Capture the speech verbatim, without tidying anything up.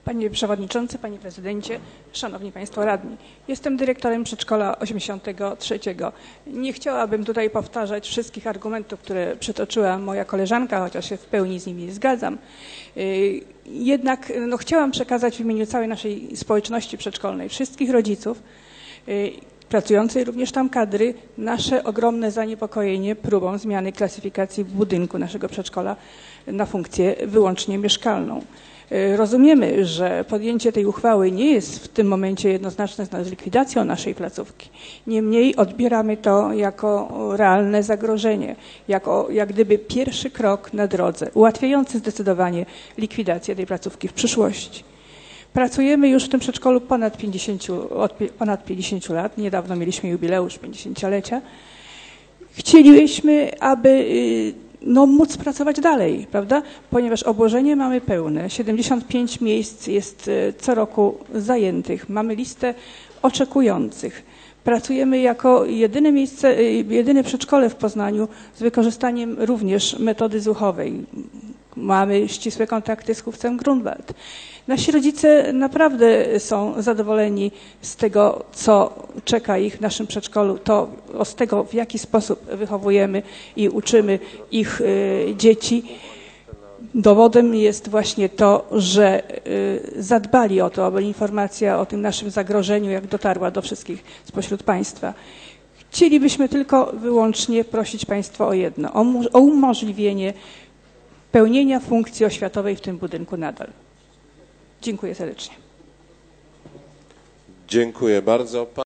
Panie Przewodniczący, Panie Prezydencie, Szanowni Państwo Radni. Jestem dyrektorem przedszkola osiemdziesiątego trzeciego. Nie chciałabym tutaj powtarzać wszystkich argumentów, które przytoczyła moja koleżanka, chociaż się w pełni z nimi zgadzam. Jednak no, chciałam przekazać w imieniu całej naszej społeczności przedszkolnej, wszystkich rodziców, pracującej również tam kadry, nasze ogromne zaniepokojenie próbą zmiany klasyfikacji w budynku naszego przedszkola na funkcję wyłącznie mieszkalną. Rozumiemy, że podjęcie tej uchwały nie jest w tym momencie jednoznaczne z likwidacją naszej placówki. Niemniej odbieramy to jako realne zagrożenie, jako jak gdyby pierwszy krok na drodze, ułatwiający zdecydowanie likwidację tej placówki w przyszłości. Pracujemy już w tym przedszkolu ponad pięćdziesięciu, od ponad pięćdziesięciu lat. Niedawno mieliśmy jubileusz pięćdziesięciolecia. Chcielibyśmy, aby no, móc pracować dalej, prawda? Ponieważ obłożenie mamy pełne. siedemdziesiąt pięć miejsc jest co roku zajętych. Mamy listę oczekujących. Pracujemy jako jedyne miejsce, jedyne przedszkole w Poznaniu z wykorzystaniem również metody zuchowej. Mamy ścisłe kontakty z chówcem Grunwald. Nasi rodzice naprawdę są zadowoleni z tego, co czeka ich w naszym przedszkolu, to z tego, w jaki sposób wychowujemy i uczymy ich y, dzieci. Dowodem jest właśnie to, że y, zadbali o to, aby informacja o tym naszym zagrożeniu, jak dotarła do wszystkich spośród Państwa. Chcielibyśmy tylko wyłącznie prosić Państwa o jedno, o, o umożliwienie pełnienia funkcji oświatowej w tym budynku nadal. Dziękuję serdecznie. Dziękuję bardzo.